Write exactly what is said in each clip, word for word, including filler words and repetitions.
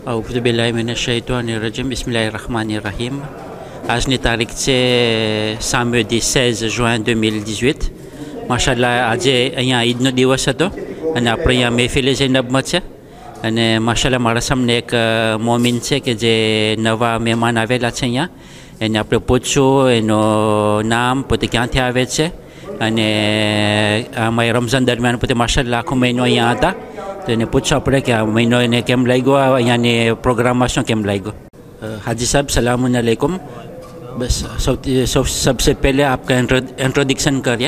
اعوذ باللہ من الشیطان الرجیم بسم اللہ الرحمن الرحیم. آج نے تاریخ سے samedi seize juin deux mille dix-huit. માશાઅલ્લાહ આજે અહીંયા ઈદનો દિવસ હતો અને આપણે અહીંયા મહેફિલે ઝૈનબમાં છે અને માશાઅલ્લાહ મારા સામે એક મોમિન છે કે જે નવા મહેમાન આવેલા છે અહીંયા. એને આપણે પૂછશું એનો નામ, પોતે ક્યાંથી આવે છે અને અમારા રમઝાન દરમિયાન પોતે માશાઅલ્લાહ આખો મહિનો અહીંયા હતા. તો એને પૂછવા પડે કે આ મહિનો એને કેમ લાગ્યો, અહીંયાની પ્રોગ્રામમાં શું કેમ લાગ્યો. હાજી સાહેબ સલામુન અલૈકુમ. બસ સૌથી સૌ सबसे पहले आपका इंट्रोडक्शन करिए.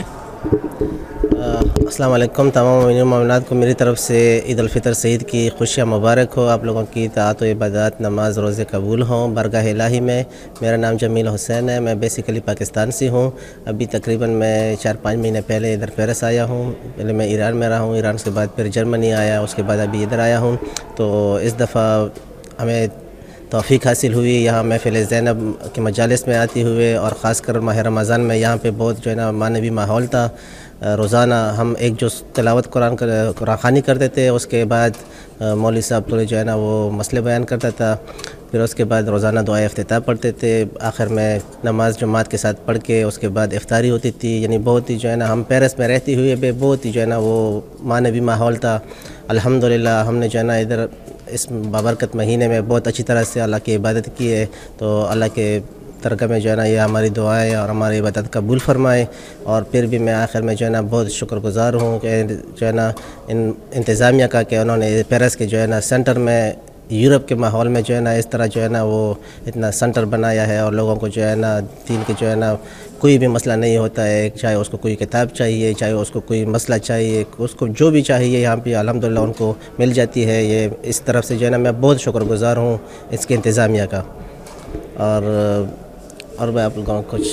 अस्सलाम वालेकुम. तमाम मोमिन मोमिनात को मेरी तरफ से ईद उल फितर सईद की खुशियाँ मुबारक हो. आप लोगों की ताअत व इबादत, नमाज, रोज़े कबूल हों बरगाह इलाही में. मेरा नाम जमील हुसैन है. मैं बेसिकली पाकिस्तान से हूँ. अभी तकरीबन मैं चार पाँच महीने पहले इधर पेरिस आया हूँ. पहले मैं ईरान में रहा हूँ, ईरान के बाद फिर जर्मनी आया, उसके बाद अभी इधर आया हूँ. तो इस दफ़ा हमें तौफ़ीक हासिल हुई यहाँ महफ़िल ज़ैनब के मजालिस में आती हुए, और ख़ास कर माह रमज़ान में यहाँ पे बहुत जो है ना मानवी माहौल था. रोज़ाना हम एक जो तिलावत कुरान कुरान ख़वानी करते थे, उसके बाद मौलवी साहब थोड़े जो है ना वो मसले बयान करता था. फिर उसके बाद रोज़ाना दुआए इफ्तिताह पढ़ते थे. आखिर में नमाज जमात के साथ पढ़ के उसके बाद इफ्तारी होती थी. यानी बहुत ही जो है ना हम पेरिस में रहते हुए भी बहुत ही जो है ना वो मानवी माहौल था. अल्हम्दुलिल्लाह हमने जो है ना इधर इस बाबरकत महीने में बहुत अच्छी तरह से अल्लाह की इबादत की है. तो अल्लाह के तरक़ में जो है ना ये हमारी दुआएं और हमारी इबादत कबूल फरमाए. और फिर भी मैं आखिर में जो है ना बहुत शुक्रगुज़ार हूँ कि जो है ना इन इंतज़ामिया का कि उन्होंने पेरिस के जो है ना सेंटर में यूरोप के माहौल में जो है ना इस तरह जो है ना वो इतना सेंटर बनाया है. और लोगों को जो है ना दीन के जो है ना कोई भी मसला नहीं होता है, चाहे उसको कोई किताब चाहिए, चाहे उसको कोई मसला चाहिए, उसको जो भी चाहिए यहाँ पे अल्हम्दुलिल्लाह उनको मिल जाती है. ये इस तरफ से जो है ना मैं बहुत शुक्रगुज़ार हूँ इसके इंतज़ामिया का. और और मैं आप लोगों को कुछ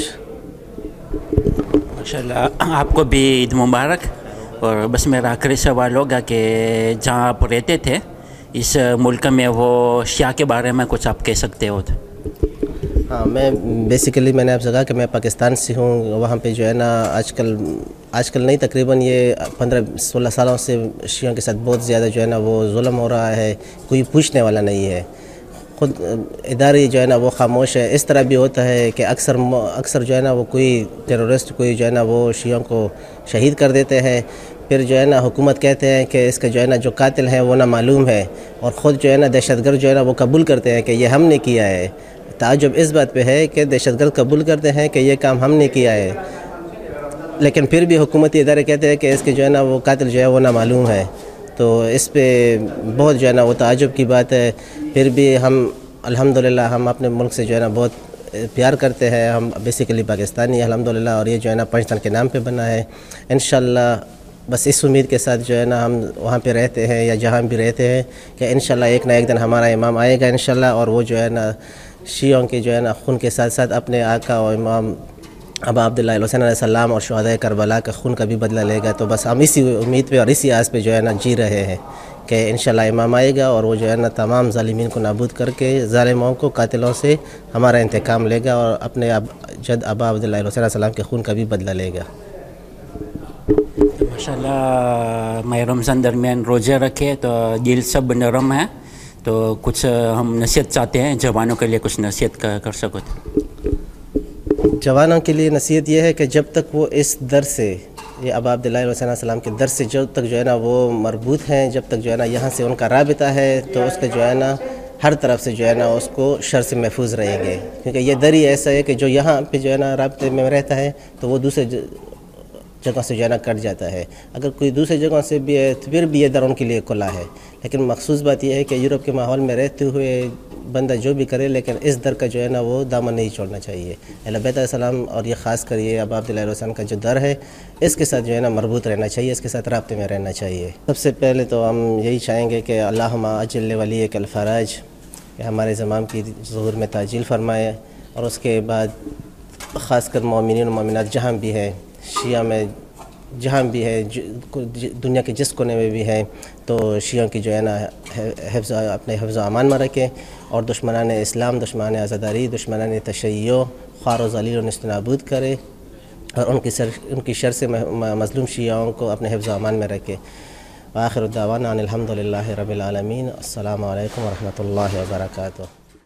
माशाअल्लाह आपको भी ईद मुबारक. और बस मेरा आखिरी सवाल होगा कि जहाँ आप रहते थे इस मुल्क में वो शिया के बारे में कुछ आप कह सकते हो तो. हाँ, मैं बेसिकली मैंने आपसे कहा कि मैं पाकिस्तान से हूँ. वहाँ पे जो है ना आजकल आजकल नहीं तकरीबन ये पंद्रह सोलह सालों से शियों के साथ बहुत ज़्यादा जो है ना वो जुल्म हो रहा है. कोई पूछने वाला नहीं है. खुद इदारे जो है ना वो खामोश है. इस तरह भी होता है कि अक्सर अक्सर जो है ना वो कोई टेररिस्ट कोई जो है ना वो शियों को शहीद कर देते हैं. फिर जो है ना हुकूमत कहते हैं कि इसका जो है ना जो कातिल है वो ना मालूम है, और ख़ुद जो है ना दहशतगर्द जो है ना वो कबूल करते हैं कि ये हमने किया है. ताज्जुब इस बात पे है कि दहशतगर्द कबूल करते हैं कि ये काम हमने किया है, लेकिन फिर भी हुकूमती इदारे कहते हैं कि इसके जो है ना वो कातिल जो है वो ना मालूम है. तो इस पे बहुत जो है ना वो ताज्जुब की बात है. फिर भी हम अल्हम्दुलिल्लाह हम अपने मुल्क से जो है ना बहुत प्यार करते हैं. हम बेसिकली पाकिस्तानी अल्हम्दुलिल्लाह, और ये जो है ना पाकिस्तान के नाम पे बना है. इंशाअल्लाह बस इस उम्मीद के साथ जो है ना हम वहाँ पे रहते हैं या जहाँ भी रहते हैं कि इंशाअल्लाह एक ना एक दिन हमारा इमाम आएगा इंशाअल्लाह, और वो जो है ना शियों के जो है ना खून के साथ साथ अपने आका और इमाम अबा अब्दुल्लाह हुसैन अलैहिस्सलाम और शुहदाए करबला का खून का भी बदला लेगा. तो बस हम इसी उम्मीद पे और इसी आस पे जो है ना जी रहे हैं कि इंशाअल्लाह इमाम आएगा और वो जो है ना तमाम ज़ालिमीन को नाबूद करके ज़ालिमों को कातिलों से हमारा इंतकाम लेगा और अपने अब जद अबा अब्दुल्लाह हुसैन अलैहिस्सलाम के खून का भी बदला लेगा. माशाअल्लाह माह रमज़ान दरमियान रोज़े रखे तो दिल सब नरम है. तो कुछ हम नसीहत चाहते हैं जवानों के लिए, कुछ नसीहत कर, कर सको तो. जवानों के लिए नसीहत ये है कि जब तक वो इस दर से ये अबा अब्दुल्लाह हुसैन अलैहिस्सलाम के दर से जब तक जो है ना वो मरबूत हैं, जब तक जो है ना यहाँ से उनका राबिता है, तो उसका जो है ना हर तरफ से जो है ना उसको शर से महफूज रहेंगे. क्योंकि ये दर ही ऐसा है कि जो यहाँ पे जो है ना राबिते में रहता है तो वो दूसरे जगह से जो है ना कट जाता है. अगर कोई दूसरी जगह से भी है तो फिर भी ये दर उनके लिए खुला है. लेकिन मखसूस बात यह है कि यूरोप के माहौल में रहते हुए बंदा जो भी करे, लेकिन इस दर का जो है ना वो दामन नहीं छोड़ना चाहिए. अहले बैत अलैहिस्सलाम और ये ख़ास कर ये अबा अब्दुल्लाह हुसैन का जो दर है इसके साथ जो है ना मरबूत रहना चाहिए, इसके साथ राब्ते में रहना चाहिए. सबसे पहले तो हम यही चाहेंगे कि अल्लाहुम्मा अज्जिल वली कल फ़राज, कि हमारे ज़माम की ज़ुहूर में ताजील फरमाए. और उसके बाद ख़ास कर मोमिनीन और मोमिनात जहाँ भी है, शिया में जहाँ भी है, दुनिया के जिस कोने में भी है, तो शियों की जो है ना हिफ्ज़ अपने हिफ्ज़ अमान में रखें. और दुश्मनान इस्लाम, दुश्मनान आज़ादारी, दुश्मनान तशय्यो, ख़ार व ज़लील और निस्तनाबूद करे, और उनकी सर उनकी शर से मज़लूम शियाओं को अपने हिफ्ज़ अमान में रखे. وآخر الدعوانا ان الحمد للہ رب العالمین. السلام علیکم ورحمۃ اللہ وبرکاتہ.